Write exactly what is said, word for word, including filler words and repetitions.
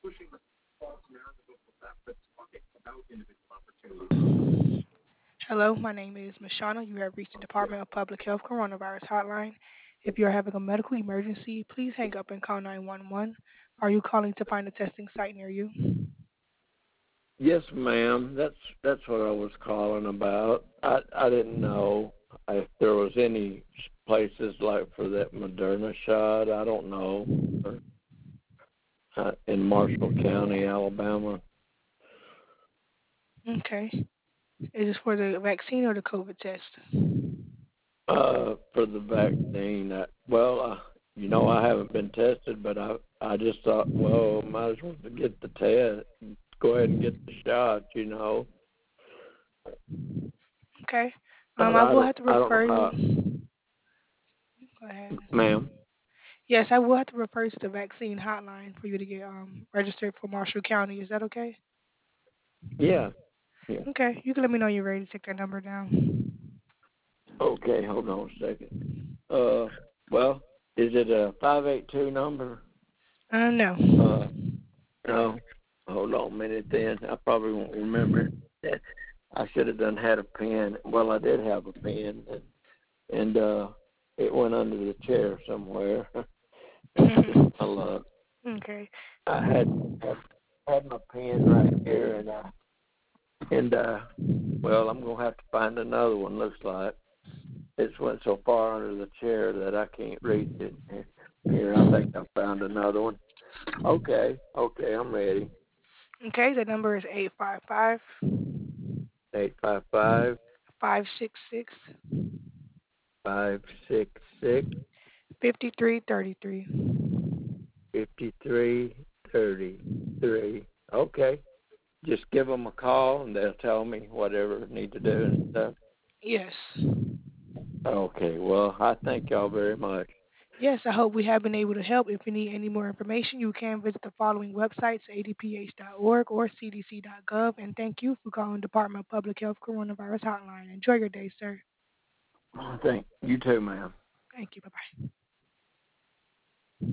Hello, my name is Mashana. You have reached the Department of Public Health Coronavirus Hotline. If you are having a medical emergency, please hang up and call nine one one. Are you calling to find a testing site near you? Yes, ma'am. That's that's what I was calling about. I I didn't know if there was any places like for that Moderna shot. I don't know. Or, uh, in Marshall County, Alabama. Okay. Is this for the vaccine or the COVID test? Uh, for the vaccine. I, well, uh, you know, I haven't been tested, but I I just thought, well, might as well get the test. Go ahead and get the shot. You know. Okay. Um, But I I will don't have to I don't know refer how, you. Go ahead. ma'am. Yes, I will have to refer you to the vaccine hotline for you to get um registered for Marshall County. Is that okay? Yeah. Yeah. Okay. You can let me know you're ready to take that number down. Okay, hold on a second. Uh, well, is it a five eight two number? Uh, no. Uh, no. Hold on a minute then. I probably won't remember it. I should have done had a pen. Well, I did have a pen, and, and uh, it went under the chair somewhere. That's just my luck. Okay. I had had, had my pen right here, and I and uh, well, I'm gonna have to find another one. Looks like it's went so far under the chair that I can't reach it. Here, I think I found another one. Okay, okay, I'm ready. Okay, the number is eight five five Eight five five five six six five six six fifty three thirty three. fifty three thirty three. Okay, just give them a call and they'll tell me whatever I need to do and stuff. Yes. Okay, well, I thank y'all very much. Yes, I hope we have been able to help. If you need any more information, you can visit the following websites, a d p h dot org or c d c dot gov. And thank you for calling Department of Public Health Coronavirus Hotline. Enjoy your day, sir. Thank you too, ma'am. Thank you. Bye-bye.